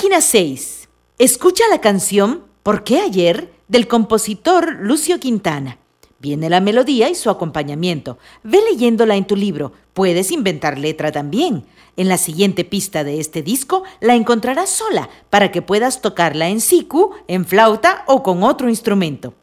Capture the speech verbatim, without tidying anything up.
Página seis. Escucha la canción ¿Por qué ayer? Del compositor Lucio Quintana. Viene la melodía y su acompañamiento. Ve leyéndola en tu libro. Puedes inventar letra también. En la siguiente pista de este disco la encontrarás sola para que puedas tocarla en siku, en flauta o con otro instrumento.